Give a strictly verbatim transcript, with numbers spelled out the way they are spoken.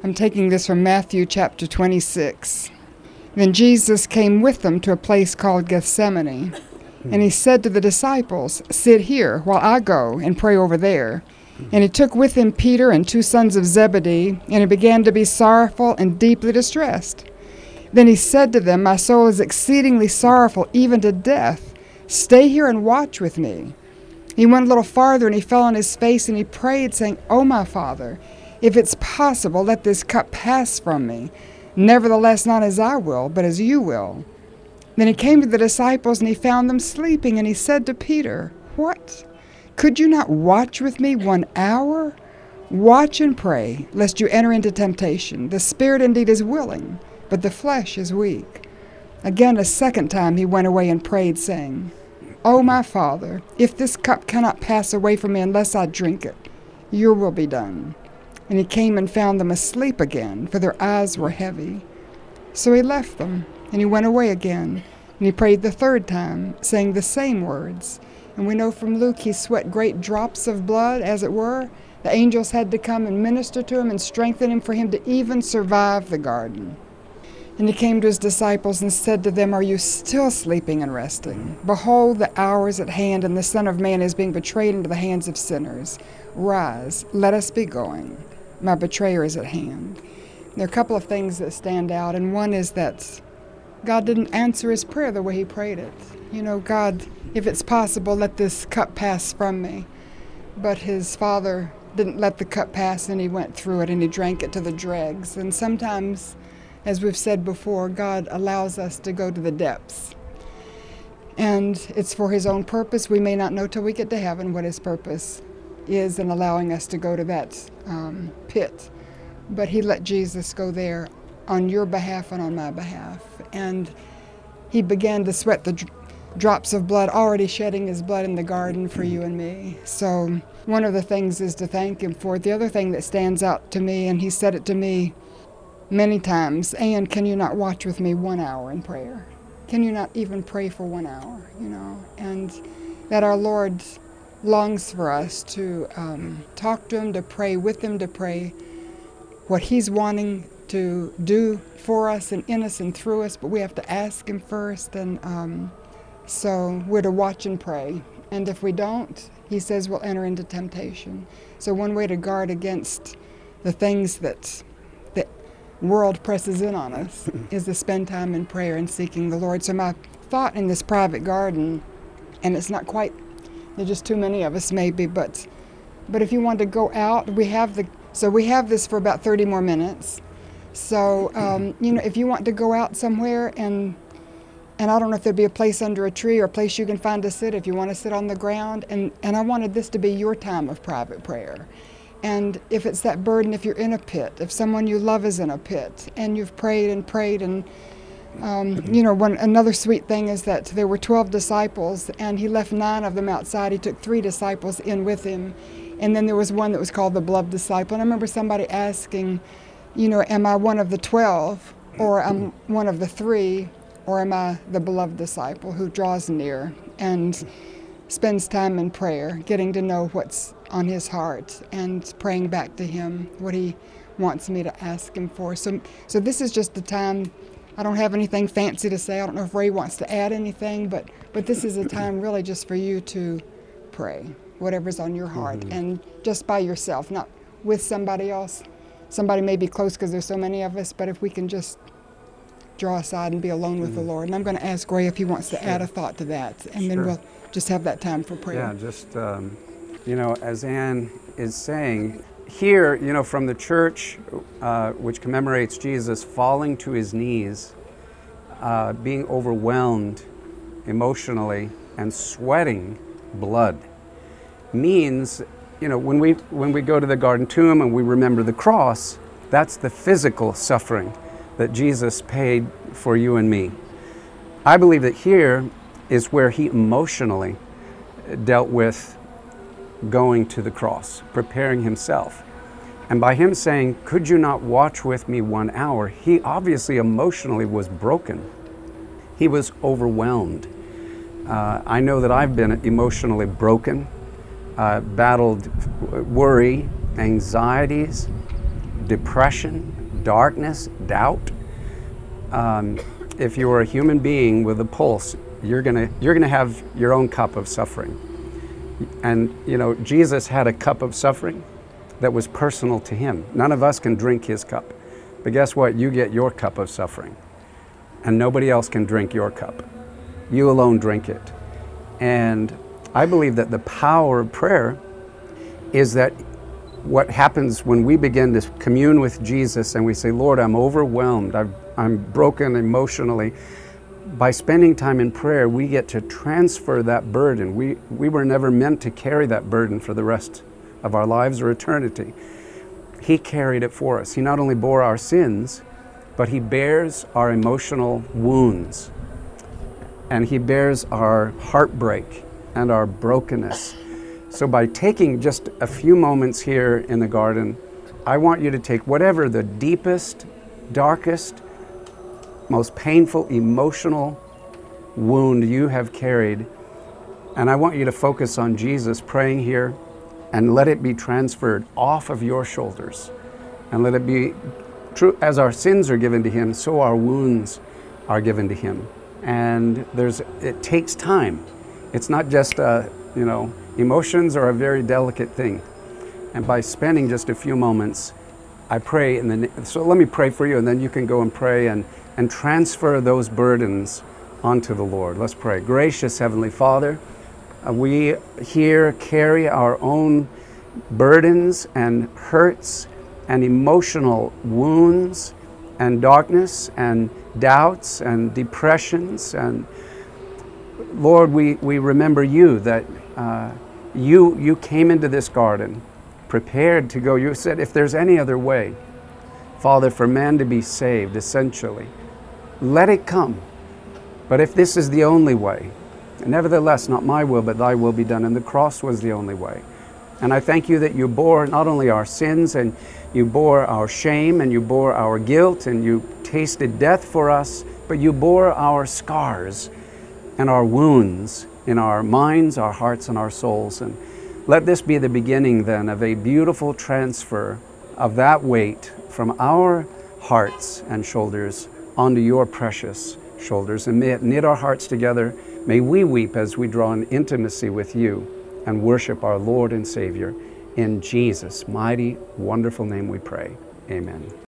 I'm taking this from Matthew chapter twenty-six. Then Jesus came with them to a place called Gethsemane, and he said to the disciples, "Sit here while I go and pray over there." And he took with him Peter and two sons of Zebedee, and he began to be sorrowful and deeply distressed. Then he said to them, "My soul is exceedingly sorrowful, even to death. Stay here and watch with me." He went a little farther, and he fell on his face, and he prayed, saying, "O my Father, if it's possible, let this cup pass from me. Nevertheless, not as I will, but as you will." Then he came to the disciples, and he found them sleeping, and he said to Peter, "What? Could you not watch with me one hour? Watch and pray, lest you enter into temptation. The spirit indeed is willing, but the flesh is weak." Again, a second time he went away and prayed, saying, "O my Father, if this cup cannot pass away from me unless I drink it, your will be done." And he came and found them asleep again, for their eyes were heavy. So he left them, and he went away again, and he prayed the third time, saying the same words. And we know from Luke he sweat great drops of blood, as it were. The angels had to come and minister to him and strengthen him for him to even survive the garden. And he came to his disciples and said to them, "Are you still sleeping and resting? Behold, the hour is at hand, and the Son of Man is being betrayed into the hands of sinners. Rise, let us be going. My betrayer is at hand." There are a couple of things that stand out, and one is that God didn't answer his prayer the way he prayed it. You know, God, if it's possible, let this cup pass from me. But his Father didn't let the cup pass, and he went through it, and he drank it to the dregs. And sometimes, as we've said before, God allows us to go to the depths. And it's for his own purpose. We may not know till we get to heaven what his purpose is in allowing us to go to that um, pit. But he let Jesus go there on your behalf and on my behalf. And he began to sweat the dr- drops of blood, already shedding his blood in the garden for you and me. So one of the things is to thank him for it. The other thing that stands out to me, and he said it to me many times, "Ann, can you not watch with me one hour in prayer? Can you not even pray for one hour?" You know, and that our Lord longs for us to um, talk to him, to pray with him, to pray what he's wanting to do for us and in us and through us, but we have to ask him first. And um, so we're to watch and pray. And if we don't, he says we'll enter into temptation. So one way to guard against the things that the world presses in on us is to spend time in prayer and seeking the Lord. So my thought in this private garden, and it's not quite, there's just too many of us maybe, but but if you want to go out, we have the so we have this for about thirty more minutes. So um, you know, if you want to go out somewhere, and and I don't know if there'd be a place under a tree or a place you can find to sit if you want to sit on the ground, and and I wanted this to be your time of private prayer. And if it's that burden, if you're in a pit, if someone you love is in a pit, and you've prayed and prayed, and um, you know, one another sweet thing is that there were twelve disciples, and he left nine of them outside. He took three disciples in with him, and then there was one that was called the beloved disciple. And I remember somebody asking, you know, am I one of the twelve, or am one of the three, or am I the beloved disciple who draws near and spends time in prayer, getting to know what's on his heart and praying back to him what he wants me to ask him for. So, so this is just the time. I don't have anything fancy to say. I don't know if Ray wants to add anything, but but this is a time really just for you to pray, whatever's on your heart, mm-hmm. and just by yourself, not with somebody else. Somebody may be close because there's so many of us, but if we can just draw aside and be alone with mm-hmm. the Lord. And I'm going to ask Ray if he wants to sure. add a thought to that, and sure. then we'll just have that time for prayer. Yeah, just, um, you know, as Ann is saying, here, you know, from the church, uh, which commemorates Jesus falling to his knees, uh, being overwhelmed emotionally and sweating blood, means, you know, when we when we go to the Garden Tomb and we remember the cross, that's the physical suffering that Jesus paid for you and me. I believe that here is where he emotionally dealt with going to the cross, preparing himself. And by him saying, "Could you not watch with me one hour?" he obviously emotionally was broken. He was overwhelmed. Uh, I know that I've been emotionally broken, uh, battled worry, anxieties, depression, darkness, doubt. Um, if you are a human being with a pulse, you're gonna you're gonna have your own cup of suffering. And you know, Jesus had a cup of suffering that was personal to him. None of us can drink his cup. But guess what? You get your cup of suffering. And nobody else can drink your cup. You alone drink it. And I believe that the power of prayer is that what happens when we begin to commune with Jesus and we say, Lord, I'm overwhelmed, I've, I'm broken emotionally. By spending time in prayer, we get to transfer that burden. We, we were never meant to carry that burden for the rest of our lives or eternity. He carried it for us. He not only bore our sins, but he bears our emotional wounds. And he bears our heartbreak and our brokenness. So by taking just a few moments here in the garden, I want you to take whatever the deepest, darkest, most painful, emotional wound you have carried, and I want you to focus on Jesus praying here, and let it be transferred off of your shoulders. And let it be true, as our sins are given to him, so our wounds are given to him. And there's, it takes time. It's not just, uh, you know, emotions are a very delicate thing. And by spending just a few moments, I pray, in the, so let me pray for you, and then you can go and pray and, and transfer those burdens onto the Lord. Let's pray. Gracious Heavenly Father, uh, we here carry our own burdens and hurts and emotional wounds and darkness and doubts and depressions. And Lord, we, we remember you, that uh, you, you came into this garden prepared to go. You said, if there's any other way, Father, for man to be saved, essentially, let it come. But if this is the only way, nevertheless, not my will, but thy will be done. And the cross was the only way. And I thank you that you bore not only our sins, and you bore our shame, and you bore our guilt, and you tasted death for us, but you bore our scars and our wounds in our minds, our hearts, and our souls. And let this be the beginning then of a beautiful transfer of that weight from our hearts and shoulders onto your precious shoulders. And may it knit our hearts together. May we weep as we draw in intimacy with you and worship our Lord and Savior. In Jesus' mighty, wonderful name we pray. Amen.